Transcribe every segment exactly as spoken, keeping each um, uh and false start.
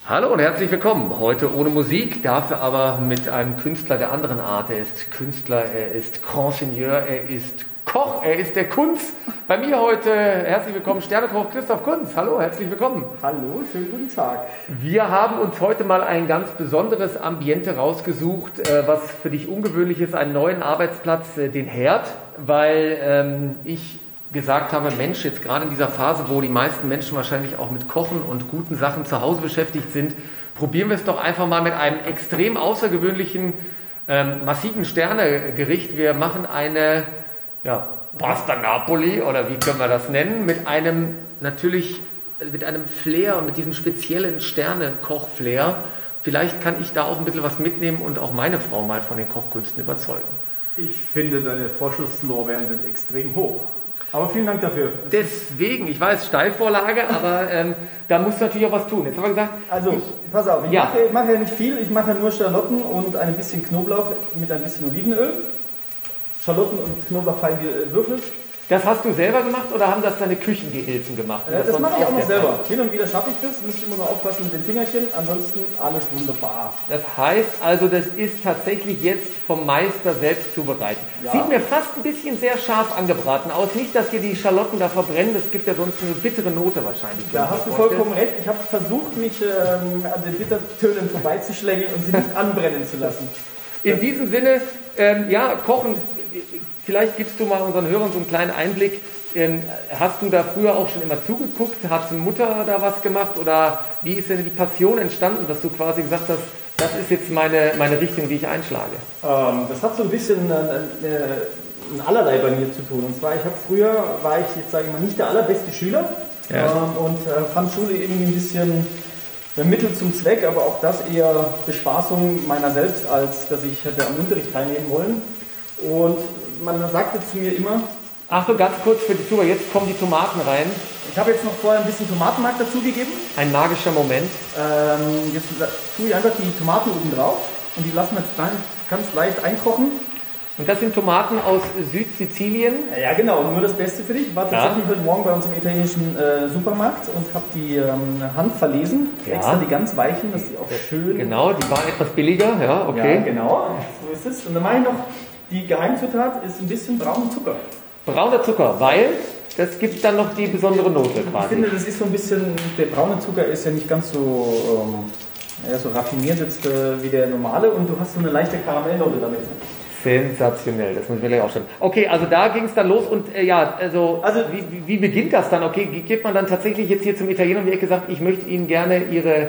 Hallo und herzlich willkommen. Heute ohne Musik, dafür aber mit einem Künstler der anderen Art. Er ist Künstler, er ist Consigneur, er ist Koch, er ist der Kunz. Bei mir heute herzlich willkommen Sternekoch Christoph Kunz. Hallo, herzlich willkommen. Hallo, schönen guten Tag. Wir haben uns heute mal ein ganz besonderes Ambiente rausgesucht, was für dich ungewöhnlich ist, einen neuen Arbeitsplatz, den Herd, weil ähm, ich gesagt habe, Mensch, jetzt gerade in dieser Phase, wo die meisten Menschen wahrscheinlich auch mit Kochen und guten Sachen zu Hause beschäftigt sind, probieren wir es doch einfach mal mit einem extrem außergewöhnlichen, ähm, massiven Sternegericht. Wir machen eine ja, Pasta Napoli, oder wie können wir das nennen, mit einem natürlich, mit einem Flair, mit diesem speziellen Sterne-Koch-Flair. Vielleicht kann ich da auch ein bisschen was mitnehmen und auch meine Frau mal von den Kochkünsten überzeugen. Ich finde, deine Vorschusslorbeeren sind extrem hoch. Aber vielen Dank dafür. Deswegen, ich weiß, Steilvorlage, aber ähm, da musst du natürlich auch was tun. Jetzt haben wir gesagt, also ich, pass auf, ich ja. mache, mache ja nicht viel, ich mache nur Schalotten und ein bisschen Knoblauch mit ein bisschen Olivenöl. Schalotten und Knoblauch fein gewürfelt. Das hast du selber gemacht oder haben das deine Küchengehilfen gemacht? Äh, das das mache ich auch noch selber. Hin und wieder schaffe ich das, müsst immer nur aufpassen mit den Fingerchen, ansonsten alles wunderbar. Das heißt also, das ist tatsächlich jetzt vom Meister selbst zubereitet. Ja. Sieht mir fast ein bisschen sehr scharf angebraten aus. Nicht, dass dir die Schalotten da verbrennen, das gibt ja sonst eine bittere Note wahrscheinlich. Da hast du vollkommen recht. Ich habe versucht, mich ähm, an den Bittertönen vorbeizuschlängeln und sie nicht anbrennen zu lassen. In diesem Sinne, ähm, ja, kochen. Vielleicht gibst du mal unseren Hörern so einen kleinen Einblick. Ähm, hast du da früher auch schon immer zugeguckt? Hat Mutter da was gemacht? Oder wie ist denn die Passion entstanden, dass du quasi gesagt hast, das ist jetzt meine, meine Richtung, die ich einschlage? Ähm, das hat so ein bisschen äh, äh, ein allerlei bei mir zu tun. Und zwar, ich habe früher, war ich jetzt sage ich mal nicht der allerbeste Schüler ja. ähm, und äh, fand Schule irgendwie ein bisschen ein Mittel zum Zweck, aber auch das eher Bespaßung meiner selbst, als dass ich hätte am Unterricht teilnehmen wollen. Und man sagte zu mir immer... Achtung, ganz kurz für die Zuhörer, jetzt kommen die Tomaten rein. Ich habe jetzt noch vorher ein bisschen Tomatenmark dazugegeben. Ein magischer Moment. Ähm, jetzt tue ich einfach die Tomaten oben drauf und die lassen wir jetzt ganz leicht einkochen. Und das sind Tomaten aus Südsizilien? Ja genau, nur das Beste für dich. Ich war tatsächlich ja. heute Morgen bei uns im italienischen äh, Supermarkt und habe die ähm, Hand verlesen. Ja. Extra die ganz weichen, dass die auch schön... Genau, die waren etwas billiger, ja, okay. Ja, genau, so ist es. Und dann mache ich noch... Die Geheimzutat ist ein bisschen brauner Zucker. Brauner Zucker, weil das gibt dann noch die besondere Note quasi. Ich finde, das ist so ein bisschen, der braune Zucker ist ja nicht ganz so, ähm, ja, so raffiniert jetzt äh, wie der normale und du hast so eine leichte Karamellnote damit. Sensationell, das muss ich gleich auch schon. Okay, also da ging es dann los und äh, ja, also, also wie, wie, wie beginnt das dann? Okay, geht man dann tatsächlich jetzt hier zum Italiener und die Ecke sagt, ich möchte Ihnen gerne Ihre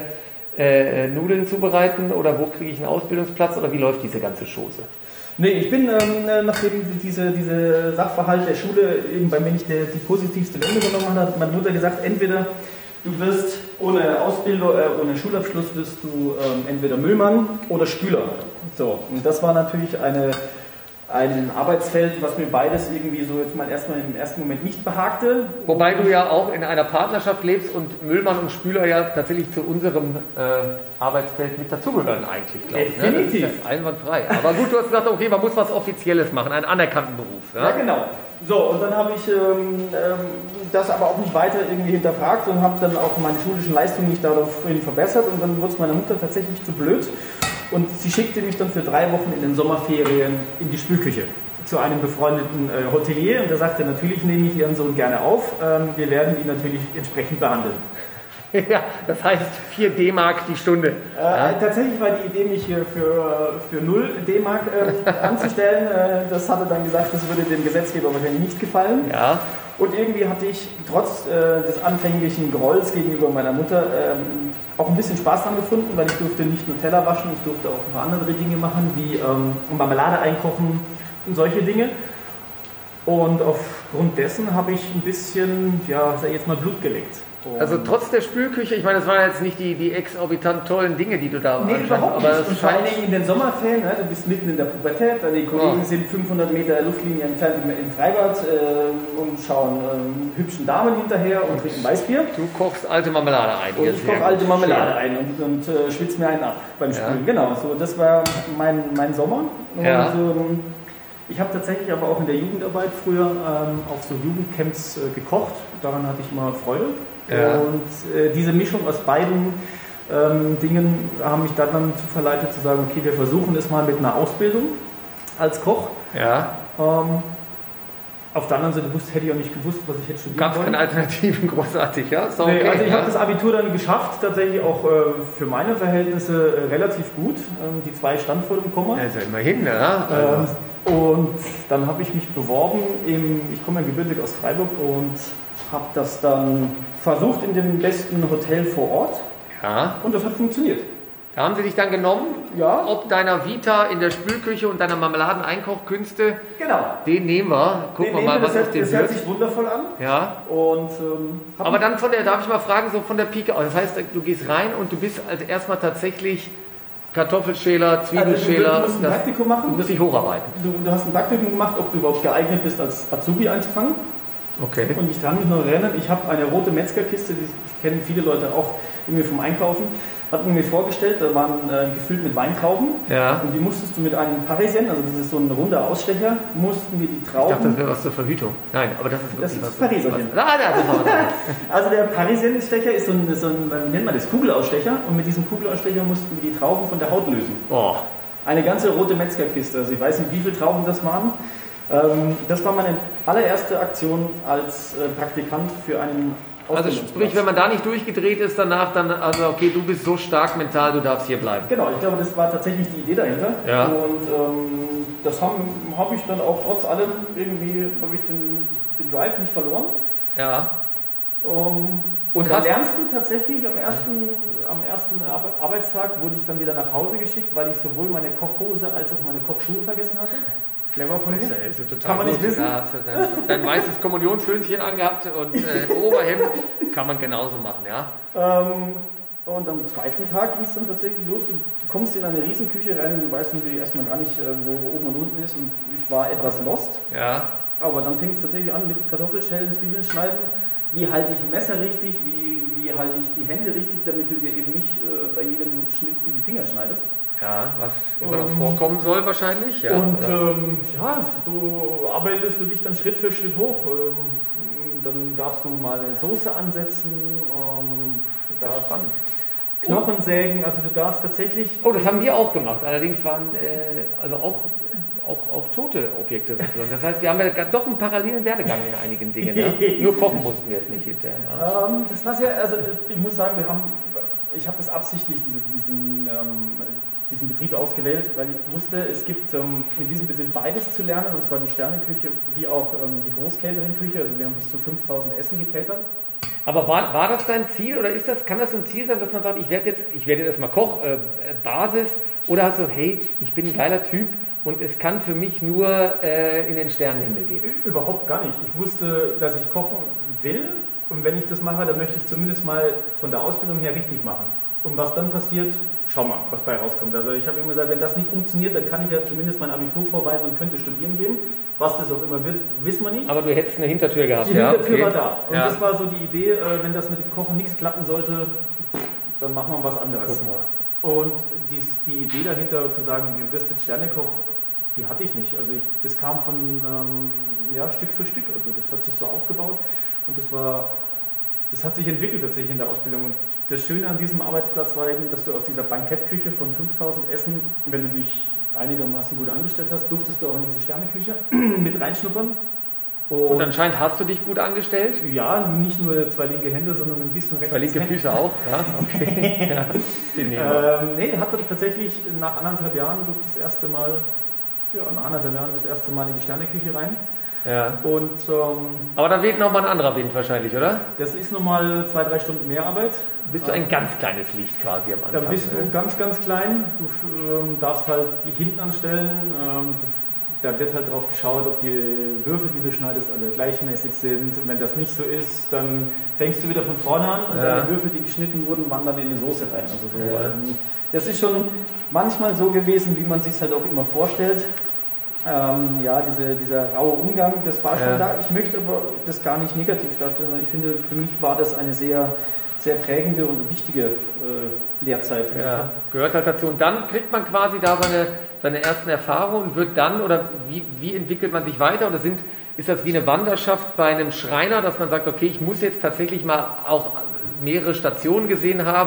äh, Nudeln zubereiten oder wo kriege ich einen Ausbildungsplatz oder wie läuft diese ganze Chose? Nee, ich bin, ähm, nachdem diese, diese Sachverhalt der Schule eben bei mir nicht der, die positivste Wende genommen hat, hat meine Mutter gesagt, entweder du wirst ohne Ausbildung, äh, ohne Schulabschluss wirst du ähm, entweder Müllmann oder Spüler. So, und das war natürlich eine, ein Arbeitsfeld, was mir beides irgendwie so jetzt mal erstmal im ersten Moment nicht behagte. Wobei du ja auch in einer Partnerschaft lebst und Müllmann und Spüler ja tatsächlich zu unserem äh, Arbeitsfeld mit dazugehören eigentlich, glaube ich. Definitiv. Ne? Das ist ja einwandfrei. Aber gut, du hast gesagt, okay, man muss was Offizielles machen, einen anerkannten Beruf. Ja, ja genau. So, und dann habe ich ähm, ähm, das aber auch nicht weiter irgendwie hinterfragt und habe dann auch meine schulischen Leistungen nicht daraufhin verbessert und dann wurde es meiner Mutter tatsächlich zu blöd. Und sie schickte mich dann für drei Wochen in den Sommerferien in die Spülküche zu einem befreundeten äh, Hotelier und der sagte, natürlich nehme ich Ihren Sohn gerne auf, ähm, wir werden ihn natürlich entsprechend behandeln. Ja, das heißt vier D-Mark die Stunde. Äh, ja. Tatsächlich war die Idee, mich hier für, für null D-Mark äh, anzustellen. Äh, das hatte dann gesagt, das würde dem Gesetzgeber wahrscheinlich nicht gefallen. Ja. Und irgendwie hatte ich trotz äh, des anfänglichen Grolls gegenüber meiner Mutter ähm, auch ein bisschen Spaß dran gefunden, weil ich durfte nicht nur Teller waschen, ich durfte auch ein paar andere Dinge machen, wie ähm, Marmelade einkochen und solche Dinge. Und aufgrund dessen habe ich ein bisschen, ja, sag ich jetzt mal, Blut geleckt. Und also trotz der Spülküche, ich meine, das waren jetzt nicht die, die exorbitant tollen Dinge, die du da nee, überhaupt nicht. Aber und vor allen Dingen in den Sommerferien, ne, du bist mitten in der Pubertät, deine Kollegen oh. sind fünfhundert Meter Luftlinie entfernt im Freibad äh, und schauen äh, hübschen Damen hinterher und trinken Weißbier. Du kochst alte Marmelade ein. Und ich koche alte Marmelade schön. ein und, und äh, schwitze mir einen ab beim Spülen. Ja. Genau, so, das war mein, mein Sommer. Und, ja. ähm, ich habe tatsächlich aber auch in der Jugendarbeit früher ähm, auf so Jugendcamps äh, gekocht. Daran hatte ich immer Freude. Ja. Und äh, diese Mischung aus beiden ähm, Dingen haben mich dann, dann zu verleitet zu sagen, okay, wir versuchen es mal mit einer Ausbildung als Koch. Ja. Ähm, auf der anderen Seite wusste, hätte ich auch nicht gewusst, was ich hätte studieren Gab es keine Alternativen, großartig, ja? So, nee, okay, also ich ja. habe das Abitur dann geschafft, tatsächlich auch äh, für meine Verhältnisse äh, relativ gut. Ähm, die zwei stand vor dem Komma. Ja, ist ja immerhin, ja. Also. Ähm, und dann habe ich mich beworben, im, ich komme ja gebürtig aus Freiburg und habe das dann versucht in dem besten Hotel vor Ort. Ja. Und das hat funktioniert. Da haben sie dich dann genommen, ja. Ob deiner Vita in der Spülküche und deiner Marmeladen-Einkochkünste. Genau. Den nehmen wir. Gucken den wir mal, was das aus dem wird. Das hört sich wundervoll an. Ja. Und, ähm, aber dann von der, darf ich mal fragen, so von der Pike aus. Das heißt, du gehst rein und du bist als erstmal tatsächlich Kartoffelschäler, Zwiebelschäler. Also du, du musst ein Praktikum machen. Du musst dich hocharbeiten. Du, du hast ein Praktikum gemacht, ob du überhaupt geeignet bist, als Azubi anzufangen. Okay. Und ich kann mich noch erinnern, ich habe eine rote Metzgerkiste, die kennen viele Leute auch irgendwie vom Einkaufen, hat man mir vorgestellt, da waren äh, gefüllt mit Weintrauben. Ja. Und die musstest du mit einem Parisien, also das ist so ein runder Ausstecher, mussten wir die Trauben... Ich dachte, das wäre was zur Verhütung. Nein, aber das ist wirklich das ist was... Parisien. Was, ah, das ist also der Parisienstecher ist so ein, so ein, wie nennt man das, Kugelausstecher. Und mit diesem Kugelausstecher mussten wir die Trauben von der Haut lösen. Oh. Eine ganze rote Metzgerkiste. Also ich weiß nicht, wie viele Trauben das waren. Ähm, das war meine allererste Aktion als äh, Praktikant für einen Also sprich, wenn man da nicht durchgedreht ist danach, dann, also okay, du bist so stark mental, du darfst hier bleiben. Genau, ich glaube, das war tatsächlich die Idee dahinter. Ja. Und ähm, das habe hab ich dann auch trotz allem irgendwie, habe ich den, den Drive nicht verloren. Ja. Um, und da lernst du tatsächlich am ersten, am ersten Arbeitstag, wurde ich dann wieder nach Hause geschickt, weil ich sowohl meine Kochhose als auch meine Kochschuhe vergessen hatte. Clever von mir. Das ist ja total kann man nicht gut. wissen. Da hast du dein, dein weißes Kommunionshöhnchen angehabt und äh, Oberhemd kann man genauso machen, ja. Ähm, und am zweiten Tag ging es dann tatsächlich los. Du kommst in eine Riesenküche rein und du weißt natürlich erstmal gar nicht, wo oben und unten ist. Und ich war etwas lost. Ja. Aber dann fängt es tatsächlich an mit Kartoffelschälen, Zwiebeln schneiden. Wie halte ich ein Messer richtig? Wie, wie halte ich die Hände richtig, damit du dir eben nicht äh, bei jedem Schnitt in die Finger schneidest? Ja, was immer noch vorkommen soll wahrscheinlich. Ja, und ähm, ja, so arbeitest du dich dann Schritt für Schritt hoch. Ähm, dann darfst du mal eine Soße ansetzen, ähm, darfst Knochen sägen, also du darfst tatsächlich... Oh, das haben wir auch gemacht, allerdings waren äh, also auch, auch, auch tote Objekte drin. Das heißt, wir haben ja doch einen parallelen Werdegang in einigen Dingen. Ja? Nur kochen mussten wir jetzt nicht hinterher. Ja? Ähm, das war sehr, also ich muss sagen, wir haben, ich habe das absichtlich, dieses, diesen... Ähm, diesen Betrieb ausgewählt, weil ich wusste, es gibt ähm, in diesem Betrieb beides zu lernen, und zwar die Sterneküche wie auch ähm, die Großcatering-Küche. Also wir haben bis zu fünftausend Essen gecatert. Aber war, war das dein Ziel oder ist das, kann das ein Ziel sein, dass man sagt, ich werde jetzt, ich werde jetzt mal Koch, äh, Basis, oder hast du, hey, ich bin ein geiler Typ und es kann für mich nur äh, in den Sternenhimmel gehen? Überhaupt gar nicht. Ich wusste, dass ich kochen will, und wenn ich das mache, dann möchte ich zumindest mal von der Ausbildung her richtig machen. Und was dann passiert, schau mal, was bei rauskommt. Also ich habe immer gesagt, wenn das nicht funktioniert, dann kann ich ja zumindest mein Abitur vorweisen und könnte studieren gehen. Was das auch immer wird, wissen wir nicht. Aber du hättest eine Hintertür gehabt. Die Hintertür ja, okay. war da. Und ja. das war so die Idee, wenn das mit dem Kochen nichts klappen sollte, dann machen wir was anderes. Und die, die Idee dahinter zu sagen, du wirst jetzt Sternekoch, die hatte ich nicht. Also ich, das kam von ähm, ja, Stück für Stück. Also das hat sich so aufgebaut und das war... Das hat sich entwickelt tatsächlich in der Ausbildung. Und das Schöne an diesem Arbeitsplatz war eben, dass du aus dieser Bankettküche von fünftausend Essen, wenn du dich einigermaßen gut angestellt hast, durftest du auch in diese Sterneküche mit reinschnuppern. Und, Und anscheinend hast du dich gut angestellt? Ja, nicht nur zwei linke Hände, sondern ein bisschen rechts. Zwei linke Füße auch? Ja, okay. ja, den nehmen wir. Ähm, nee, hat dann tatsächlich nach anderthalb Jahren durfte ich das erste Mal, ja, nach anderthalb Jahren das erste Mal in die Sterneküche rein. Ja. Und, ähm, aber da weht nochmal ein anderer Wind wahrscheinlich, oder? Das ist nochmal zwei, drei Stunden mehr Arbeit. Bist du ein ganz kleines Licht quasi am Anfang? Da bist du ganz, ganz klein. Du ähm, darfst halt die hinten anstellen. Ähm, du, da wird halt drauf geschaut, ob die Würfel, die du schneidest, alle gleichmäßig sind. Und wenn das nicht so ist, dann fängst du wieder von vorne an und ja. deine Würfel, die geschnitten wurden, wandern in die Soße rein. Also so, ja. ähm, das ist schon manchmal so gewesen, wie man sich halt auch immer vorstellt. Ähm, ja, diese, dieser raue Umgang, das war schon ja. da. Ich möchte aber das gar nicht negativ darstellen, weil ich finde, für mich war das eine sehr, sehr prägende und wichtige äh, Lehrzeit. Ja, gehört halt dazu. Und dann kriegt man quasi da seine, seine ersten Erfahrungen und wird dann, oder wie, wie entwickelt man sich weiter? Oder sind, ist das wie eine Wanderschaft bei einem Schreiner, dass man sagt, okay, ich muss jetzt tatsächlich mal auch mehrere Stationen gesehen haben,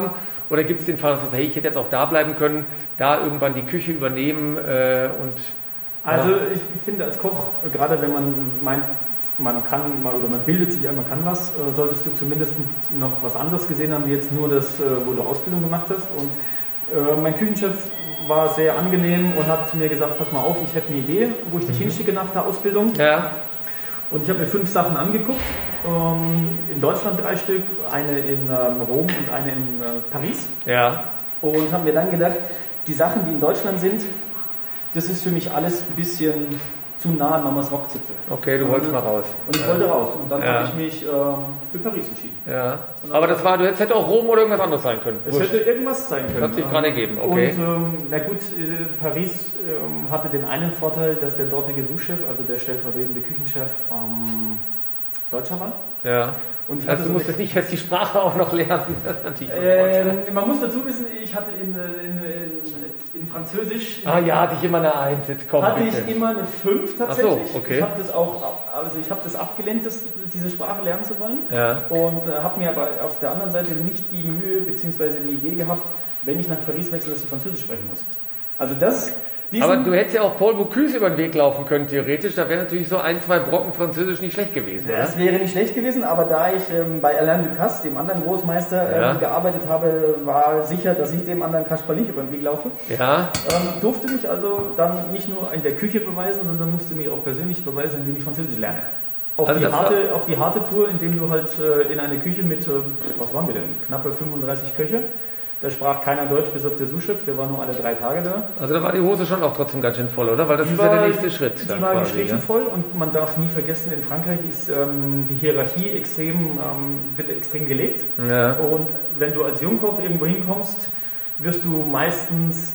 Oder gibt es den Fall, dass du sagst, hey, ich hätte jetzt auch da bleiben können, da irgendwann die Küche übernehmen äh, und... Also ich finde als Koch, gerade wenn man meint, man kann mal oder man bildet sich ein, man kann was, äh, solltest du zumindest noch was anderes gesehen haben, wie jetzt nur das, äh, wo du Ausbildung gemacht hast. Und äh, mein Küchenchef war sehr angenehm und hat zu mir gesagt, pass mal auf, ich hätte eine Idee, wo ich dich mhm. hinschicke nach der Ausbildung. Ja. Und ich habe mir fünf Sachen angeguckt, ähm, in Deutschland drei Stück, eine in ähm, Rom und eine in äh, Paris. Ja. Und habe mir dann gedacht, die Sachen, die in Deutschland sind, das ist für mich alles ein bisschen zu nah an Mamas Rockzipfel. Okay, du wolltest mal raus. Und ich ja. wollte raus. Und dann ja. habe ich mich ähm, für Paris entschieden. Ja. Aber das war, du hättest hätte auch Rom oder irgendwas anderes sein können. Es hätte irgendwas sein können. Hat sich dran ergeben, okay. Und ähm, na gut, äh, Paris ähm, hatte den einen Vorteil, dass der dortige Sous-Chef, also der stellvertretende Küchenchef, ähm, Deutscher war. Ja. Und ich also du musstest nicht jetzt die Sprache auch noch lernen. Das ist natürlich ähm, man muss dazu wissen, ich hatte in, in, in, in Französisch... Ah ja, hatte ich immer eine Eins, jetzt komm Hatte bitte. ich immer eine fünf tatsächlich. Ach so, okay. Ich habe das auch, also ich habe das abgelehnt, das, diese Sprache lernen zu wollen. Ja. Und äh, habe mir aber auf der anderen Seite nicht die Mühe bzw. die Idee gehabt, wenn ich nach Paris wechsle, dass ich Französisch sprechen muss. Also das... Aber du hättest ja auch Paul Bocuse über den Weg laufen können, theoretisch. Da wäre natürlich so ein, zwei Brocken Französisch nicht schlecht gewesen. Das oder? wäre nicht schlecht gewesen, aber da ich ähm, bei Alain Ducasse, dem anderen Großmeister, ja. ähm, gearbeitet habe, war sicher, dass ich dem anderen Kasperl nicht über den Weg laufe. Ja. Ähm, durfte mich also dann nicht nur in der Küche beweisen, sondern musste mich auch persönlich beweisen, indem ich Französisch lerne. Auf, also die, harte, auf die harte Tour, indem du halt äh, in eine Küche mit, äh, was waren wir denn, knappe fünfunddreißig Köche. Da sprach keiner Deutsch, bis auf der Sous-Chef, der war nur alle drei Tage da. Also da war die Hose schon auch trotzdem ganz schön voll, oder? Weil das die ist war, ja der nächste Schritt. Die dann war quasi, gestrichen ja? voll und man darf nie vergessen, in Frankreich ist ähm, die Hierarchie extrem, ähm, wird extrem gelebt. Ja. Und wenn du als Jungkoch irgendwo hinkommst, wirst du meistens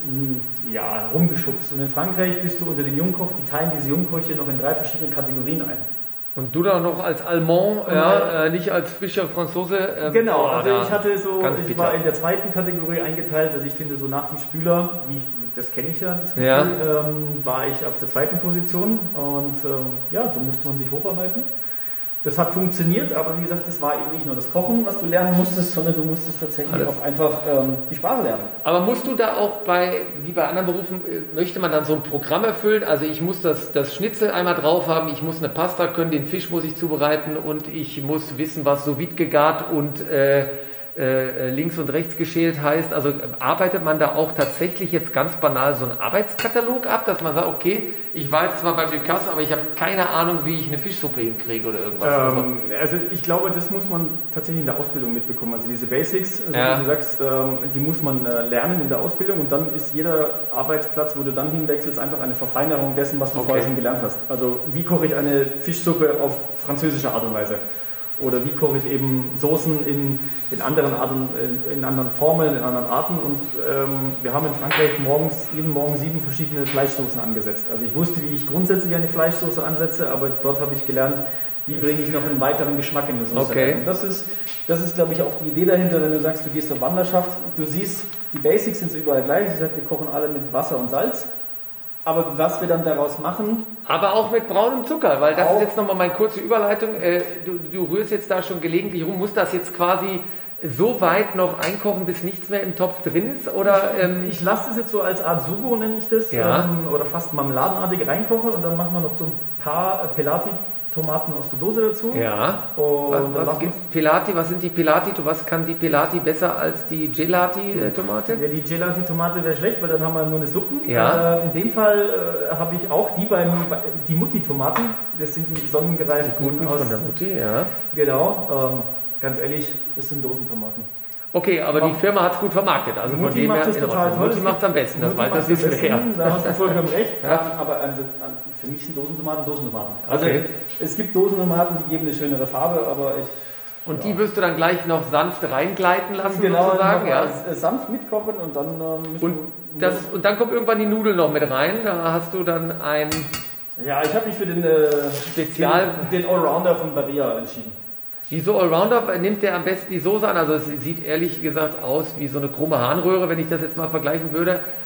ja, rumgeschubst. Und in Frankreich bist du unter den Jungkoch, die teilen diese Jungköche noch in drei verschiedenen Kategorien ein. Und du da noch als Allemand, ja, äh, nicht als frischer Franzose. Ähm, genau, oh, also ich hatte so, ich bitter. war in der zweiten Kategorie eingeteilt, also ich finde so nach dem Spüler, wie, das kenne ich ja, das Gefühl, ja. ähm, war ich auf der zweiten Position und ähm, ja, so musste man sich hocharbeiten. Das hat funktioniert, aber wie gesagt, das war eben nicht nur das Kochen, was du lernen musstest, sondern du musstest tatsächlich Alles. auch einfach ähm, die Sprache lernen. Aber musst du da auch bei, wie bei anderen Berufen, möchte man dann so ein Programm erfüllen? Also ich muss das, das Schnitzel einmal drauf haben, ich muss eine Pasta können, den Fisch muss ich zubereiten und ich muss wissen, was sous vide gegart und äh, äh, links und rechts geschält heißt. Also arbeitet man da auch tatsächlich jetzt ganz banal so einen Arbeitskatalog ab, dass man sagt, okay, ich war jetzt zwar beim Ducasse, aber ich habe keine Ahnung, wie ich eine Fischsuppe hinkriege oder irgendwas. Ähm, also ich glaube, das muss man tatsächlich in der Ausbildung mitbekommen. Also diese Basics, also ja. wie du sagst, ähm, die muss man äh, lernen in der Ausbildung und dann ist jeder Arbeitsplatz, wo du dann hinwechselst, einfach eine Verfeinerung dessen, was du okay. vorher schon gelernt hast. Also wie koche ich eine Fischsuppe auf französische Art und Weise? Oder wie koche ich eben Soßen in, in anderen Arten, in, in anderen Formen, in anderen Arten. Und ähm, wir haben in Frankreich morgens, jeden Morgen sieben verschiedene Fleischsoßen angesetzt. Also ich wusste, wie ich grundsätzlich eine Fleischsoße ansetze, aber dort habe ich gelernt, wie bringe ich noch einen weiteren Geschmack in eine Soße okay. rein. Und das ist, das ist, glaube ich, auch die Idee dahinter, wenn du sagst, du gehst auf Wanderschaft, du siehst, die Basics sind so überall gleich. Ich sage, wir kochen alle mit Wasser und Salz. Aber was wir dann daraus machen... Aber auch mit braunem Zucker, weil das auch, ist jetzt nochmal meine kurze Überleitung. Äh, du, du rührst jetzt da schon gelegentlich rum. Muss das jetzt quasi so weit noch einkochen, bis nichts mehr im Topf drin ist? Oder, ähm, ich ich lasse das jetzt so als Art Sugo, nenne ich das, ja. ähm, oder fast marmeladenartig reinkochen und dann machen wir noch so ein paar Pelati-Tomaten aus der Dose dazu. Ja. Und was, was, gibt Pelati, was sind die Pelati? Was kann die Pelati besser als die Gelati-Tomate? Ja, die Gelati-Tomate wäre schlecht, weil dann haben wir nur eine Suppe. Ja. Äh, in dem Fall äh, habe ich auch die beim die Mutti-Tomaten. Das sind die sonnengereiften. Die guten aus, von der Mutti, ja. Genau. Ähm, ganz ehrlich, das sind Dosentomaten. Okay, aber die Firma hat es gut vermarktet. Also Mutti von dem macht her es total toll. Mutti macht es am besten, das, Mutti das wissen wir ja. Da hast du vollkommen recht. Ja. Aber an, an, für mich sind Dosentomaten Dosentomaten. Also okay. es gibt Dosentomaten, die geben eine schönere Farbe, aber ich... Und ja. die wirst du dann gleich noch sanft reingleiten lassen, genau, sozusagen? Ja, ja. sanft mitkochen und dann ähm, müssen und, das, und dann kommt irgendwann die Nudel noch mit rein. Da hast du dann ein... Ja, ich habe mich für den, äh, Spezial den, den Allrounder von Barilla entschieden. Wieso Allrounder? Nimmt der am besten die Soße an? Also es sieht ehrlich gesagt aus wie so eine krumme Harnröhre, wenn ich das jetzt mal vergleichen würde.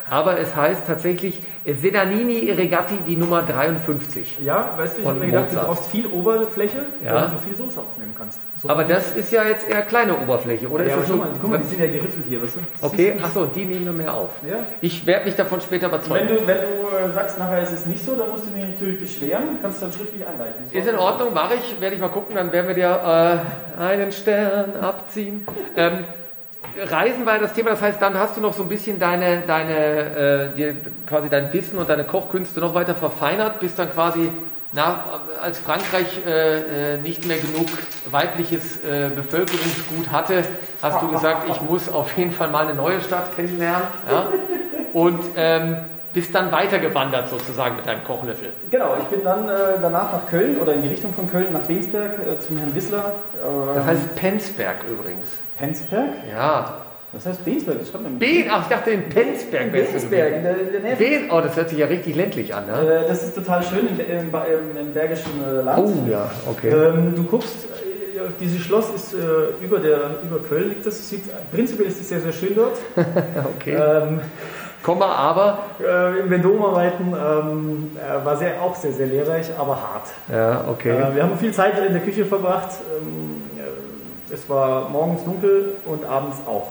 Aber es heißt tatsächlich Sedanini Regatti, die Nummer dreiundfünfzig. Ja, weißt du, ich Von habe mir gedacht, Mozart. du brauchst viel Oberfläche, Ja. damit du viel Soße aufnehmen kannst. So Aber das ist ja jetzt eher kleine Oberfläche, oder? ja, ist aber das schau nur, mal, guck mal, die sind ja geriffelt hier, weißt du? okay, achso, die nehmen wir mehr auf. Ja. Ich werde mich davon später Wenn überzeugen. du, wenn du äh, sagst, nachher ist es nicht so, dann musst du dich natürlich beschweren, kannst du dann schriftlich einreichen. Ist in Ordnung, mache ich, werde ich mal gucken, dann werden wir dir äh, einen Stern abziehen. Ähm, Reisen war ja das Thema, das heißt, dann hast du noch so ein bisschen deine, deine äh, dir quasi dein Wissen und deine Kochkünste noch weiter verfeinert, bist dann quasi nach, als Frankreich äh, äh, nicht mehr genug weibliches äh, Bevölkerungsgut hatte, hast du gesagt, ich muss auf jeden Fall mal eine neue Stadt kennenlernen. Ja? Und ähm, bist dann weitergewandert sozusagen mit deinem Kochlöffel. Genau, ich bin dann äh, danach nach Köln oder in die Richtung von Köln nach Bensberg äh, zum Herrn Wissler. Äh, Das heißt Penzberg übrigens. Penzberg? Ja. Was heißt Bensberg? Das schreibt man Ben, ach, ich dachte in Penzberg wärst du Bensberg, in gewesen. der, in der Nähe. Ben, oh, das hört sich ja richtig ländlich an, ne? Äh, das ist total schön im, im, im, im Bergischen äh, Land. Oh ja, okay. Ähm, du guckst, äh, dieses Schloss ist äh, über, der, über Köln liegt das. Sieht, prinzipiell ist es sehr, sehr schön dort. Okay. Ähm, Komma, aber. äh, Im Vendôme-Reiten ähm, äh, war sehr, auch sehr, sehr lehrreich, aber hart. Ja, okay. Äh, wir haben viel Zeit in der Küche verbracht. Ähm, äh, es war morgens dunkel und abends auch.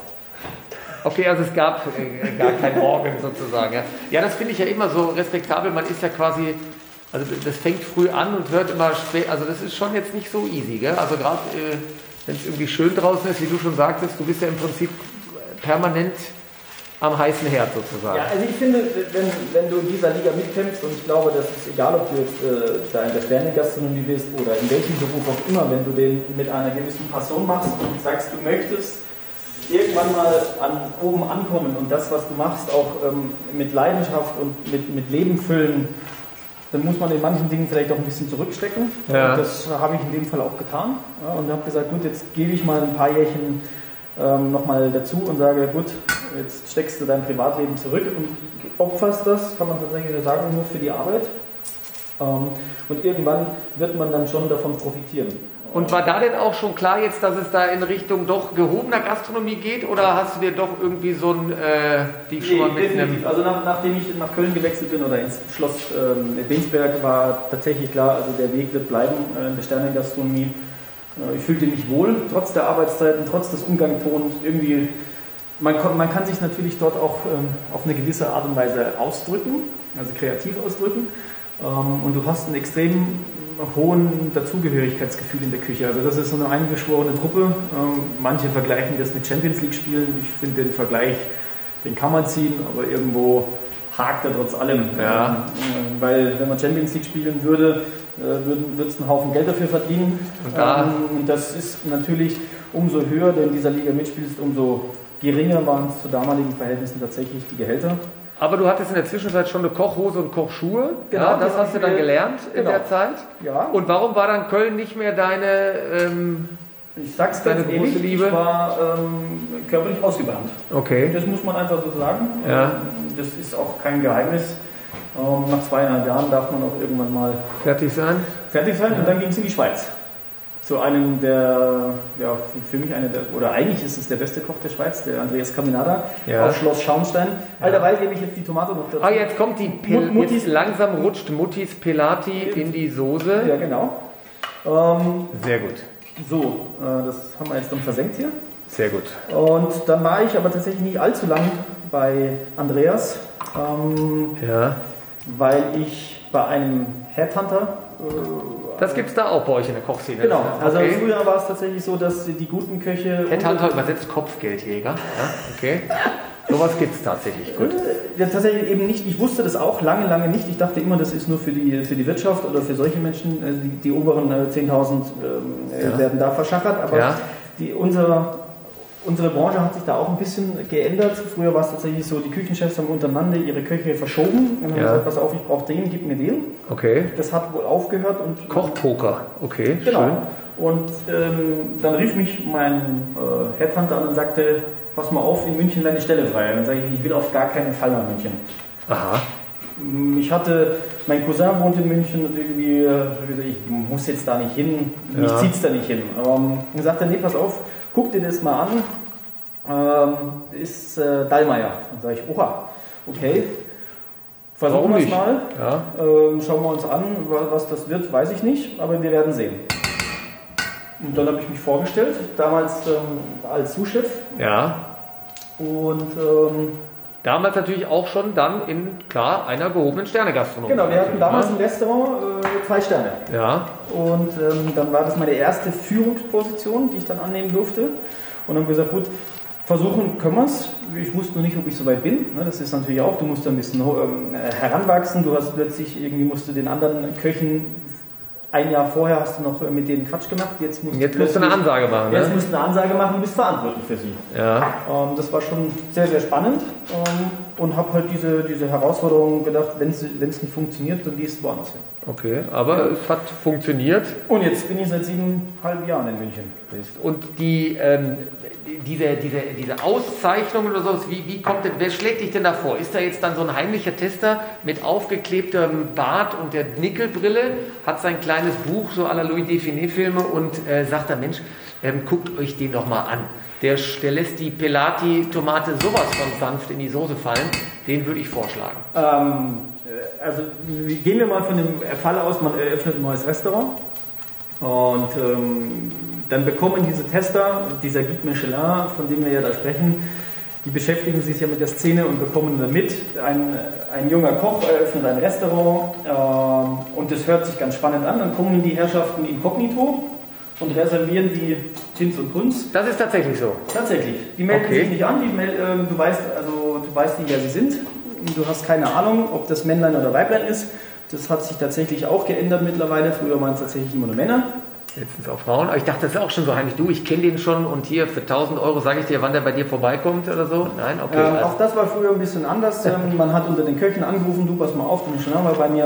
Okay, also es gab äh, gar kein Morgen sozusagen. Ja, ja, das finde ich ja immer so respektabel. Man ist ja quasi, also das fängt früh an und hört immer spät. Also das ist schon jetzt nicht so easy, gell? Also gerade äh, wenn es irgendwie schön draußen ist, wie du schon sagtest, du bist ja im Prinzip permanent am heißen Herd sozusagen. Ja, also ich finde, wenn, wenn du in dieser Liga mitkämpfst, und ich glaube, das ist egal, ob du jetzt äh, da in der Sterne-Gastronomie bist oder in welchem Beruf auch immer, wenn du den mit einer gewissen Passion machst und sagst, du möchtest irgendwann mal an, oben ankommen und das, was du machst, auch ähm, mit Leidenschaft und mit, mit Leben füllen, dann muss man in manchen Dingen vielleicht auch ein bisschen zurückstecken. Ja. Und das habe ich in dem Fall auch getan. Ja, und habe gesagt, gut, jetzt gebe ich mal ein paar Jährchen ähm, nochmal dazu und sage, gut, jetzt steckst du dein Privatleben zurück und opferst das, kann man tatsächlich so sagen, nur für die Arbeit. Ähm, und irgendwann wird man dann schon davon profitieren. Und war da denn auch schon klar jetzt, dass es da in Richtung doch gehobener Gastronomie geht? Oder hast du dir doch irgendwie so ein, äh, die schon mal Nee, mit einem... definitiv. Also nach, nachdem ich nach Köln gewechselt bin oder ins Schloss ähm, Bensberg, war tatsächlich klar, also der Weg wird bleiben äh, in der Sternengastronomie. Äh, ich fühlte mich wohl, trotz der Arbeitszeiten, trotz des Umgangtons. Irgendwie, man, kon, man kann sich natürlich dort auch ähm, auf eine gewisse Art und Weise ausdrücken, also kreativ ausdrücken. Ähm, und du hast einen extrem hohen Dazugehörigkeitsgefühl in der Küche. Also das ist so eine eingeschworene Truppe. Ähm, manche vergleichen das mit Champions League Spielen. Ich finde den Vergleich, den kann man ziehen, aber irgendwo hakt er trotz allem. Ja. Ähm, weil wenn man Champions League spielen würde, äh, würde es einen Haufen Geld dafür verdienen. Und da- Ähm, und das ist natürlich umso höher, du in dieser Liga mitspielst, umso geringer waren es zu damaligen Verhältnissen tatsächlich die Gehälter. Aber du hattest in der Zwischenzeit schon eine Kochhose und Kochschuhe. Genau, Ja, das die hast du haben dann wir- gelernt in genau. der Zeit. Ja. Und warum war dann Köln nicht mehr deine... Ähm, Ich sag's Deine ganz große ehrlich, Liebe? ich war ähm, körperlich ausgebrannt. okay. Das muss man einfach so sagen. Ja. Ähm, Das ist auch kein Geheimnis. Ähm, Nach zweieinhalb Jahren darf man auch irgendwann mal Fertig sein? fertig sein und dann ging es in die Schweiz. Zu einem der, ja, für mich einer der, oder eigentlich ist es der beste Koch der Schweiz, der Andreas Caminada, Ja. auf Schloss Schauenstein. Alterweil gebe ich jetzt die Tomate noch dazu. Ah, jetzt kommt die Pel Mut- Muttis- jetzt langsam rutscht Muttis Pelati in die Soße. Ja, genau. Ähm, Sehr gut. so, äh, das haben wir jetzt dann versenkt hier. Sehr gut. Und dann war ich aber tatsächlich nicht allzu lang bei Andreas, ähm, Ja. weil ich bei einem Headhunter. Äh, Das gibt es da auch bei euch in der Kochszene. genau, also okay. früher war es tatsächlich so, dass die guten Köche. Headhunter übersetzt Kopfgeldjäger. Ja, okay. Sowas gibt es tatsächlich. Gut. Ja, tatsächlich eben nicht. Ich wusste das auch lange, lange nicht. Ich dachte immer, das ist nur für die, für die Wirtschaft oder für solche Menschen. Also die, die oberen äh, zehntausend ähm, Ja. werden da verschachert. Aber Ja. die, unser, unsere Branche hat sich da auch ein bisschen geändert. Früher war es tatsächlich so, die Küchenchefs haben untereinander ihre Köche verschoben und haben Ja. gesagt, pass auf, ich brauche den, gib mir den. Okay. Das hat wohl aufgehört. Und Kochpoker. Okay. Genau. Schön. Und ähm, dann rief mich mein äh, Headhunter an und sagte, pass mal auf, in München wäre eine Stelle frei. Und dann sage ich, ich will auf gar keinen Fall nach München. Aha. Ich hatte, mein Cousin wohnt in München und irgendwie, äh, ich muss jetzt da nicht hin, mich Ja. zieht es da nicht hin. Ähm, dann sagt er, nee, pass auf, guck dir das mal an, ähm, ist äh, Dallmayr. Dann sage ich, oha. okay, versuchen wir es mal. Ja. Ähm, schauen wir uns an, was das wird, weiß ich nicht, aber wir werden sehen. Und dann habe ich mich vorgestellt, damals ähm, als Sous-Chef. Ja. Und ähm, damals natürlich auch schon dann in, klar, einer gehobenen Sternegastronomie. Genau, wir hatten damals im Restaurant äh, zwei Sterne. Ja. Und ähm, dann war das meine erste Führungsposition, die ich dann annehmen durfte. Und dann haben wir gesagt, gut, versuchen können wir es. Ich wusste noch nicht, ob ich so weit bin. Das ist natürlich auch, du musst da ein bisschen ähm, heranwachsen. Du hast plötzlich, irgendwie musst du den anderen Köchen, ein Jahr vorher hast du noch mit denen Quatsch gemacht. Jetzt musst, jetzt musst du eine Ansage machen. Jetzt ne? musst du eine Ansage machen und bist verantwortlich für sie. Ja. Ähm, das war schon sehr, sehr spannend. Ähm, und habe halt diese, diese Herausforderung gedacht, wenn es nicht funktioniert, dann gehst du woanders hin. Okay, aber ja. Es hat funktioniert. Und jetzt bin ich seit siebeneinhalb Jahren in München. Und die, ähm, diese, diese, diese Auszeichnung oder so, wie, wie kommt denn, wer schlägt dich denn da vor? Ist da jetzt dann so ein heimlicher Tester mit aufgeklebtem Bart und der Nickelbrille, hat sein kleines Buch, so à la Louis Define-Filme und äh, sagt da, Mensch, ähm, guckt euch den doch mal an. Der, der lässt die Pelati-Tomate sowas von sanft in die Soße fallen. Den würde ich vorschlagen. Ähm, also gehen wir mal von dem Fall aus, man eröffnet ein neues Restaurant. Und ähm, dann bekommen diese Tester, dieser Guide Michelin, von dem wir ja da sprechen, die beschäftigen sich ja mit der Szene und bekommen dann mit. Ein, ein junger Koch eröffnet ein Restaurant ähm, und das hört sich ganz spannend an. Dann kommen die Herrschaften inkognito und reservieren die Tinz und Kunz. Das ist tatsächlich so? Tatsächlich. Die melden okay. sich nicht an, die mel- äh, du, weißt, also, du weißt nicht, wer sie sind. Du hast keine Ahnung, ob das Männlein oder Weiblein ist. Das hat sich tatsächlich auch geändert mittlerweile. Früher waren es tatsächlich immer nur Männer. Jetzt sind es auch Frauen. Aber ich dachte, das ist auch schon so heimlich. Du, ich kenne den schon und hier für tausend Euro sage ich dir, wann der bei dir vorbeikommt oder so. Nein, okay. Ähm, also. Auch das war früher ein bisschen anders. Ähm, man hat unter den Köchen angerufen, du pass mal auf, du bist schon lange bei mir.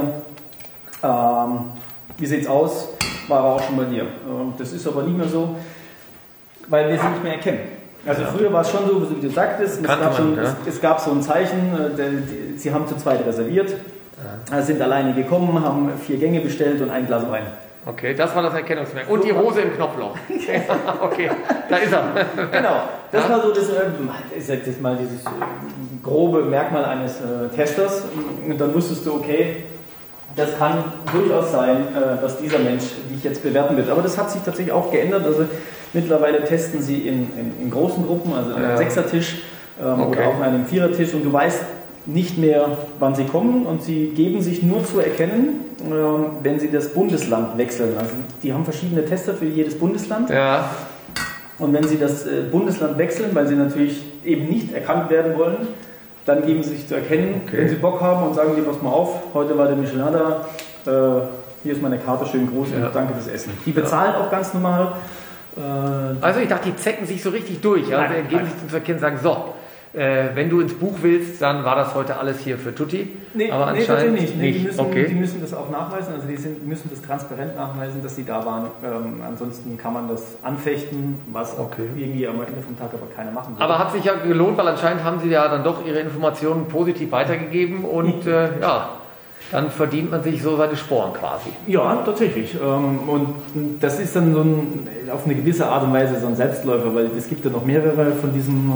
Ähm, wie sieht's aus? War er auch schon bei dir. Ähm, das ist aber nicht mehr so, weil wir sie nicht mehr erkennen. Also ja. Früher war es schon so, wie du sagtest, es gab, man, schon, ja. es, es gab so ein Zeichen, die, die, sie haben zu zweit reserviert, ja. sind alleine gekommen, haben vier Gänge bestellt und ein Glas Wein. Okay, das war das Erkennungsmerkmal. Und die Hose im Knopfloch. Okay, da ist er. Genau, das ja. war so das, ich sag das mal, dieses grobe Merkmal eines äh, Testers. Und dann wusstest du, okay, das kann durchaus sein, äh, dass dieser Mensch dich jetzt bewerten wird. Aber das hat sich tatsächlich auch geändert. Also mittlerweile testen sie in, in, in großen Gruppen, also an einem ja. Sechsertisch ähm, okay. oder auch an einem Vierertisch. Und du weißt nicht mehr, wann sie kommen. Und sie geben sich nur zu erkennen, ähm, wenn sie das Bundesland wechseln. Also die haben verschiedene Tester für jedes Bundesland. Ja. Und wenn sie das äh, Bundesland wechseln, weil sie natürlich eben nicht erkannt werden wollen, dann geben sie sich zu erkennen, okay. wenn sie Bock haben und sagen, die pass mal auf, heute war der Michelin da, äh, hier ist meine Karte, schön groß ja. und danke fürs Essen. Die bezahlen ja. auch ganz normal. Äh, also ich dachte, die zecken sich so richtig durch. Ja? Nein, geben sich zum Erkennen und sagen, so, äh, wenn du ins Buch willst, dann war das heute alles hier für Tutti. Nee, aber nee tatsächlich nicht. Nee, nicht. Die, müssen, okay. die müssen das auch nachweisen, also die sind, müssen das transparent nachweisen, dass sie da waren. Ähm, ansonsten kann man das anfechten, was okay. irgendwie am Ende vom Tag aber keiner machen will. Aber hat sich ja gelohnt, weil anscheinend haben sie ja dann doch ihre Informationen positiv weitergegeben und äh, ja, dann verdient man sich so seine Sporen quasi. Ja, tatsächlich. Und das ist dann so ein, auf eine gewisse Art und Weise so ein Selbstläufer, weil es gibt ja noch mehrere von diesen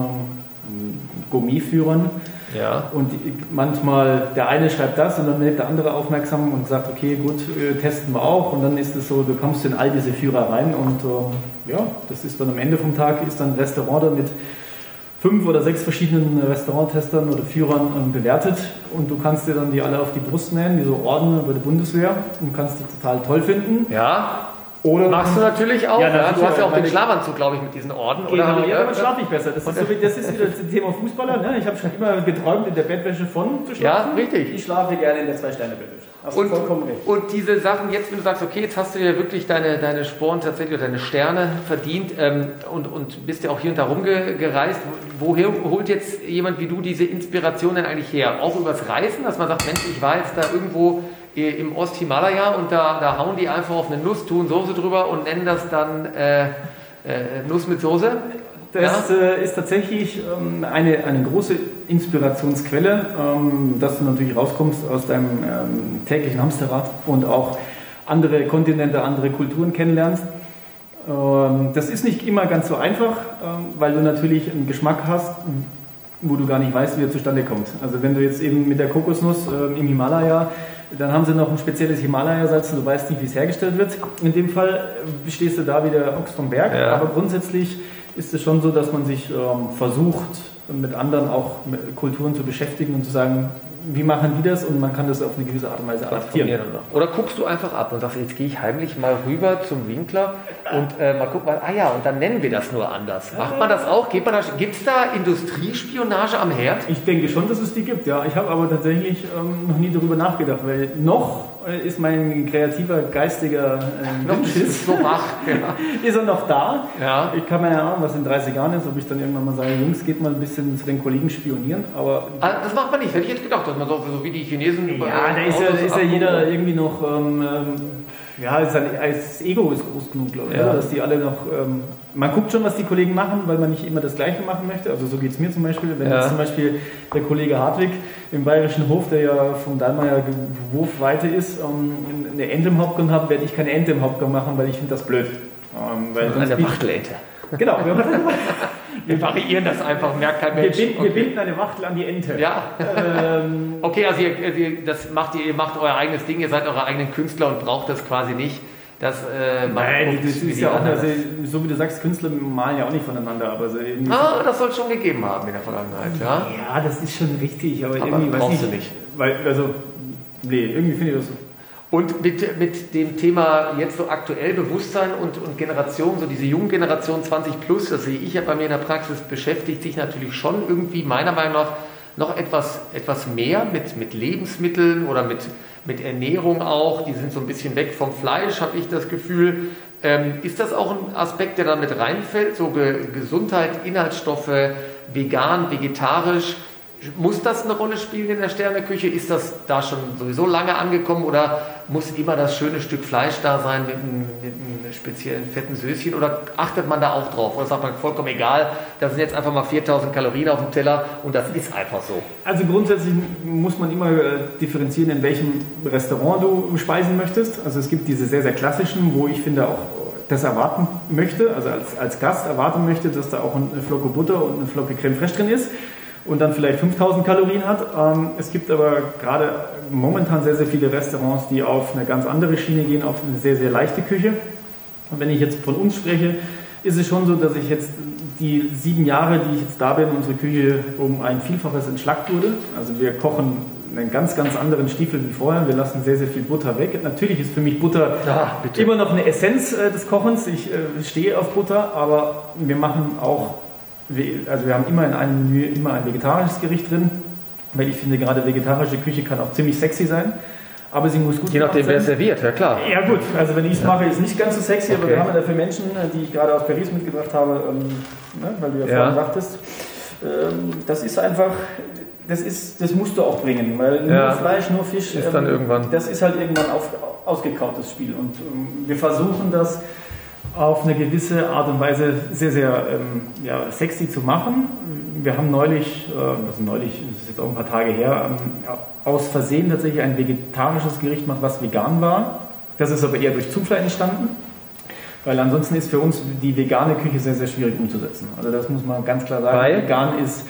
Gourmetführern. Ja. Und manchmal der eine schreibt das und dann wird der andere aufmerksam und sagt, okay, gut, testen wir auch. Und dann ist es so, du kommst in all diese Führer rein und äh, ja, das ist dann am Ende vom Tag, ist dann ein Restaurant da mit fünf oder sechs verschiedenen Restauranttestern oder Führern ähm, bewertet und du kannst dir dann die alle auf die Brust nähen, wie so Orden bei der Bundeswehr und kannst die total toll finden. Ja. Oder machst du natürlich auch. Ja, ja, du hast ja auch den Schlafanzug, glaube ich, mit diesen Orden. Genau, oder? Ja, aber schlafe ich besser. Das ist, so wie, das ist wieder das Thema Fußballer. Ne? Ich habe schon immer geträumt, in der Bettwäsche von zu schlafen. Ja, richtig. Ich schlafe gerne in der Zwei-Sterne-Bettwäsche. Hast und, du vollkommen recht. Und diese Sachen, jetzt wenn du sagst, okay, jetzt hast du dir wirklich deine, deine Sporen tatsächlich oder deine Sterne verdient ähm, und, und bist ja auch hier und da rumgereist. Woher holt jetzt jemand wie du diese Inspiration denn eigentlich her? Auch übers Reisen, dass man sagt, Mensch, ich war jetzt da irgendwo im Osthimalaya und da, da hauen die einfach auf eine Nuss, tun Soße drüber und nennen das dann äh, äh, Nuss mit Soße? Das ja? äh, ist tatsächlich ähm, eine, eine große Inspirationsquelle, ähm, dass du natürlich rauskommst aus deinem ähm, täglichen Hamsterrad und auch andere Kontinente, andere Kulturen kennenlernst. Ähm, das ist nicht immer ganz so einfach, ähm, weil du natürlich einen Geschmack hast, wo du gar nicht weißt, wie er zustande kommt. Also wenn du jetzt eben mit der Kokosnuss äh, im Himalaya, dann haben sie noch ein spezielles Himalaya-Salz und du weißt nicht, wie es hergestellt wird. In dem Fall stehst du da wie der Ochs vom Berg, ja. Aber grundsätzlich ist es schon so, dass man sich ähm, versucht, mit anderen auch mit Kulturen zu beschäftigen und zu sagen, wie machen die das, und man kann das auf eine gewisse Art und Weise adaptieren. Oder guckst du einfach ab und sagst, jetzt gehe ich heimlich mal rüber zum Winkler und äh, mal gucken, mal, ah ja, und dann nennen wir das nur anders. Macht man das auch? Gibt es da Industriespionage am Herd? Ich denke schon, dass es die gibt, ja. Ich habe aber tatsächlich ähm, noch nie darüber nachgedacht, weil noch äh, ist mein kreativer, geistiger äh, Wunsch so wach. Ja. Ist er noch da? Ja. Ich kann mir ja Ahnung, was in dreißig Jahren ist, ob ich dann irgendwann mal sage, Jungs, geht mal ein bisschen zu den Kollegen spionieren. Aber also das macht man nicht, hätte ich jetzt gedacht, dass man so, so wie die Chinesen... Ja, da ist ja, ist ja jeder irgendwie noch... Ähm, ja, das Ego ist groß genug, glaube ich, ja. Dass die alle noch... Ähm, man guckt schon, was die Kollegen machen, weil man nicht immer das Gleiche machen möchte. Also so geht es mir zum Beispiel. Wenn ja. jetzt zum Beispiel der Kollege Hartwig im Bayerischen Hof, der ja vom Dallmayr Wurfweite ist, ähm, eine Ente im Hauptgang hat, werde ich keine Ente im Hauptgang machen, weil ich finde das blöd. Ähm, weil eine Wachtelente. Genau. Wir variieren das einfach, merkt kein Mensch. Wir binden, okay. wir binden eine Wachtel an die Ente. Ja. Ähm, okay, also ihr, ihr, das macht ihr, ihr macht euer eigenes Ding, ihr seid eure eigenen Künstler und braucht das quasi nicht. Dass, äh, man Nein, guckt, das ist ja auch, also, so wie du sagst, Künstler malen ja auch nicht voneinander. Aber so irgendwie ah, das soll es schon gegeben haben in der Vergangenheit, ja? Ja, das ist schon richtig, aber, aber irgendwie brauchst weiß du nicht. nicht. Weil, also, nee, irgendwie finde ich das so. Und mit, mit dem Thema jetzt so aktuell Bewusstsein und, und Generation, so diese jungen Generation zwanzig plus, das sehe ich ja bei mir in der Praxis, beschäftigt sich natürlich schon irgendwie meiner Meinung nach noch etwas, etwas mehr mit, mit Lebensmitteln oder mit, mit Ernährung auch. Die sind so ein bisschen weg vom Fleisch, habe ich das Gefühl. Ähm, ist das auch ein Aspekt, der da mit reinfällt? So Ge- Gesundheit, Inhaltsstoffe, vegan, vegetarisch. Muss das eine Rolle spielen in der Sterneküche? Ist das da schon sowieso lange angekommen oder muss immer das schöne Stück Fleisch da sein mit einem, mit einem speziellen fetten Söschen oder achtet man da auch drauf? Oder sagt man vollkommen egal, da sind jetzt einfach mal viertausend Kalorien auf dem Teller und das ist einfach so? Also grundsätzlich muss man immer differenzieren, in welchem Restaurant du speisen möchtest. Also es gibt diese sehr, sehr klassischen, wo ich finde auch das erwarten möchte, also als, als Gast erwarten möchte, dass da auch eine Flocke Butter und eine Flocke Creme Fraiche drin ist. Und dann vielleicht fünftausend Kalorien hat. Es gibt aber gerade momentan sehr, sehr viele Restaurants, die auf eine ganz andere Schiene gehen, auf eine sehr, sehr leichte Küche. Und wenn ich jetzt von uns spreche, ist es schon so, dass ich jetzt die sieben Jahre, die ich jetzt da bin, unsere Küche um ein Vielfaches entschlackt wurde. Also wir kochen einen ganz, ganz anderen Stiefel wie vorher. Wir lassen sehr, sehr viel Butter weg. Natürlich ist für mich Butter ja, immer noch eine Essenz des Kochens. Ich äh, stehe auf Butter, aber wir machen auch Also wir haben immer in einem Menü immer ein vegetarisches Gericht drin, weil ich finde, gerade vegetarische Küche kann auch ziemlich sexy sein, aber sie muss gut Je nachdem, wer serviert, ja klar. Ja gut, also wenn ich es mache, ist es nicht ganz so sexy, okay. Aber wir haben ja dafür Menschen, die ich gerade aus Paris mitgebracht habe, ähm, ne, weil du ja, ja. vorhin sagtest, ähm, das ist einfach, das, ist, das musst du auch bringen, weil nur ja. Fleisch, nur Fisch, ist dann ähm, irgendwann. Das ist halt irgendwann auf, ausgekautes Spiel und ähm, wir versuchen das auf eine gewisse Art und Weise sehr, sehr ähm, ja, sexy zu machen. Wir haben neulich, äh, also neulich, das ist jetzt auch ein paar Tage her, ähm, aus Versehen tatsächlich ein vegetarisches Gericht gemacht, was vegan war. Das ist aber eher durch Zufall entstanden, weil ansonsten ist für uns die vegane Küche sehr, sehr schwierig umzusetzen. Also das muss man ganz klar sagen. Weil? Vegan ist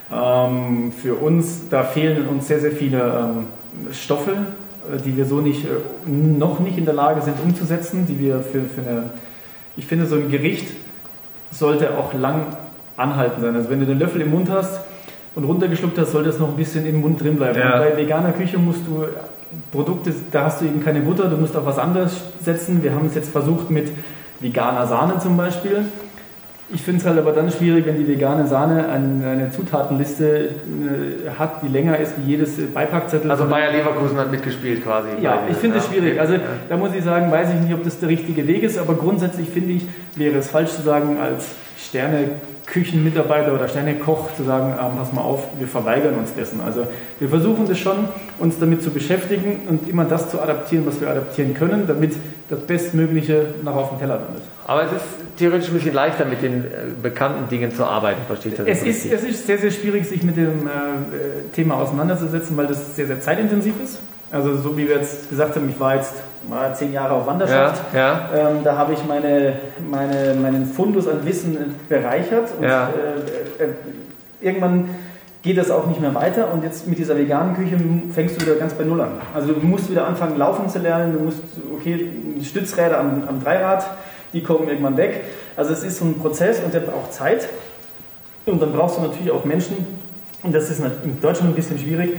ähm, für uns, da fehlen uns sehr, sehr viele ähm, Stoffe, die wir so nicht, äh, noch nicht in der Lage sind umzusetzen, die wir für, für eine Ich finde, so ein Gericht sollte auch lang anhalten sein. Also wenn du den Löffel im Mund hast und runtergeschluckt hast, sollte es noch ein bisschen im Mund drin bleiben. Ja. Bei veganer Küche musst du Produkte, da hast du eben keine Butter, du musst auf was anderes setzen. Wir haben es jetzt versucht mit veganer Sahne zum Beispiel. Ich finde es halt aber dann schwierig, wenn die vegane Sahne eine, eine Zutatenliste äh, hat, die länger ist wie jedes Beipackzettel. Also Bayer Leverkusen hat mitgespielt quasi. Ja, ich finde es ja. schwierig. Also da muss ich sagen, weiß ich nicht, ob das der richtige Weg ist, aber grundsätzlich finde ich, wäre es falsch zu sagen, als Sterne-Küchenmitarbeiter oder Sterne-Koch zu sagen, ähm, pass mal auf, wir verweigern uns dessen. Also wir versuchen das schon, uns damit zu beschäftigen und immer das zu adaptieren, was wir adaptieren können, damit das Bestmögliche noch auf dem Teller landet. Aber es ist theoretisch ein bisschen leichter, mit den äh, bekannten Dingen zu arbeiten, versteht ihr das? Es ist, es ist sehr, sehr schwierig, sich mit dem äh, Thema auseinanderzusetzen, weil das sehr, sehr zeitintensiv ist. Also so wie wir jetzt gesagt haben, ich war jetzt mal zehn Jahre auf Wanderschaft. Ja, ja. Ähm, da habe ich meine, meine, meinen Fundus an Wissen bereichert. Und, ja. äh, äh, irgendwann geht das auch nicht mehr weiter und jetzt mit dieser veganen Küche fängst du wieder ganz bei Null an. Also du musst wieder anfangen laufen zu lernen, du musst, okay, die Stützräder am, am Dreirad, die kommen irgendwann weg. Also es ist so ein Prozess und der braucht Zeit und dann brauchst du natürlich auch Menschen, und das ist in Deutschland ein bisschen schwierig,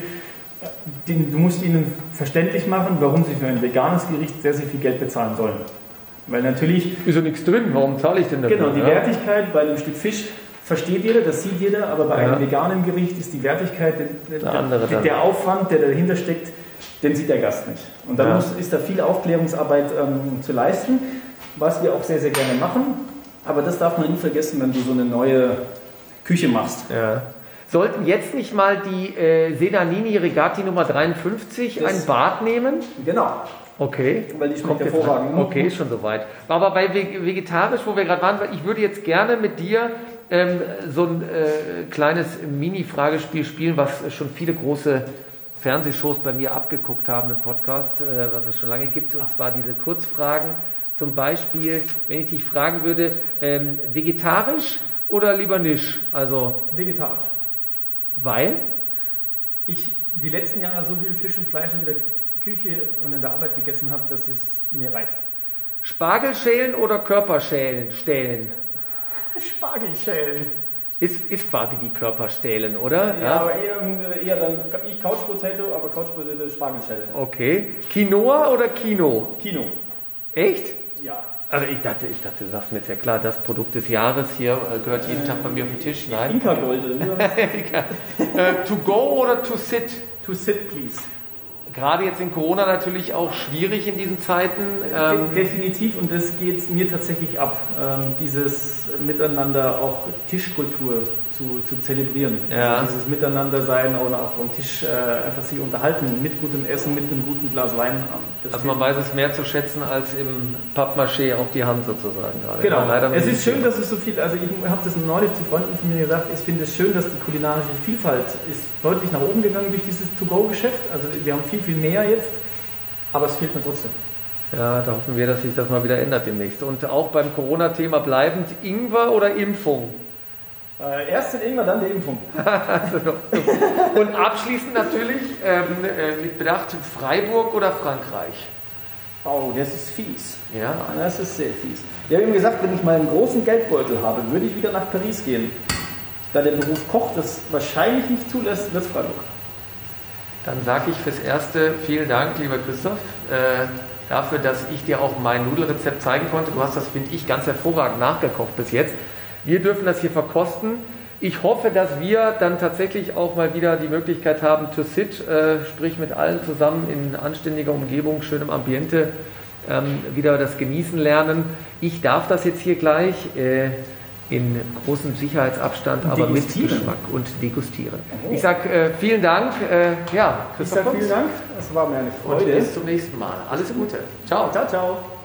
du musst ihnen verständlich machen, warum sie für ein veganes Gericht sehr, sehr viel Geld bezahlen sollen. Weil natürlich... Ist ja nichts drin, warum zahle ich denn dafür? Genau, die ja? Wertigkeit bei einem Stück Fisch versteht jeder, das sieht jeder, aber bei ja. einem veganen Gericht ist die Wertigkeit, der, der, andere der, der Aufwand, der dahinter steckt, den sieht der Gast nicht. Und dann ja. muss, ist da viel Aufklärungsarbeit ähm, zu leisten, was wir auch sehr, sehr gerne machen. Aber das darf man nie vergessen, wenn du so eine neue Küche machst. Ja. Sollten jetzt nicht mal die äh, Senanini Regati Nummer dreiundfünfzig das ein Bad nehmen? Genau. Okay. Weil die schmeckt hervorragend. Okay, ist schon soweit. Aber bei vegetarisch, wo wir gerade waren, ich würde jetzt gerne mit dir ähm, so ein äh, kleines Mini-Fragespiel spielen, was schon viele große Fernsehshows bei mir abgeguckt haben im Podcast, äh, was es schon lange gibt, und zwar diese Kurzfragen. Zum Beispiel, wenn ich dich fragen würde, ähm, vegetarisch oder lieber nicht? Also vegetarisch. Weil? Ich die letzten Jahre so viel Fisch und Fleisch in der Küche und in der Arbeit gegessen habe, dass es mir reicht. Spargelschälen oder Körperschälen stellen? Spargelschälen. Ist, ist quasi wie Körperstählen, oder? Ja, ja, aber eher, eher dann, ich Couch Potato, aber Couch Potato ist Spargelschälen. Okay. Quinoa oder Kino? Kino. Echt? Ja. Also ich dachte, ich dachte, du sagst mir jetzt ja klar, das Produkt des Jahres hier äh, gehört jeden äh, Tag bei mir auf den Tisch. Nein. Inka Gold, oder? äh, to go oder to sit? To sit, please. Gerade jetzt in Corona natürlich auch schwierig in diesen Zeiten. Ähm De definitiv, und das geht mir tatsächlich ab, ähm, dieses Miteinander, auch Tischkultur zu, zu zelebrieren. Ja. Also dieses Miteinandersein und auch am Tisch äh, einfach sich unterhalten, mit gutem Essen, mit einem guten Glas Wein. Das also man weiß es mehr zu schätzen als im Pappmaché auf die Hand sozusagen. Gerade. Genau, leider es ist schön, dass es so viel, also ich habe das neulich zu Freunden von mir gesagt, ich finde es schön, dass die kulinarische Vielfalt ist deutlich nach oben gegangen durch dieses To-Go-Geschäft. Also wir haben viel, viel mehr jetzt, aber es fehlt mir trotzdem. Ja, da hoffen wir, dass sich das mal wieder ändert demnächst. Und auch beim Corona-Thema bleibend, Ingwer oder Impfung? Äh, erst den Ingwer, dann die Impfung. Und abschließend natürlich ähm, äh, mit Bedacht, Freiburg oder Frankreich? Oh, das ist fies. Ja. Das ist sehr fies. Ich habe ihm gesagt, wenn ich mal einen großen Geldbeutel habe, würde ich wieder nach Paris gehen. Da der Beruf Koch das wahrscheinlich nicht zulässt, wird es Freiburg. Dann sage ich fürs Erste vielen Dank, lieber Christoph, äh, dafür, dass ich dir auch mein Nudelrezept zeigen konnte. Du hast das, finde ich, ganz hervorragend nachgekocht bis jetzt. Wir dürfen das hier verkosten. Ich hoffe, dass wir dann tatsächlich auch mal wieder die Möglichkeit haben, to sit, äh, sprich mit allen zusammen in anständiger Umgebung, schönem Ambiente, ähm, wieder das genießen lernen. Ich darf das jetzt hier gleich äh, in großem Sicherheitsabstand, aber mit Geschmack und degustieren. Oh. Ich sage äh, vielen Dank. Äh, ja, Christoph, ich sage vielen Dank. Es war mir eine Freude. Und bis zum nächsten Mal. Alles Gute. Ciao. Ciao, ciao.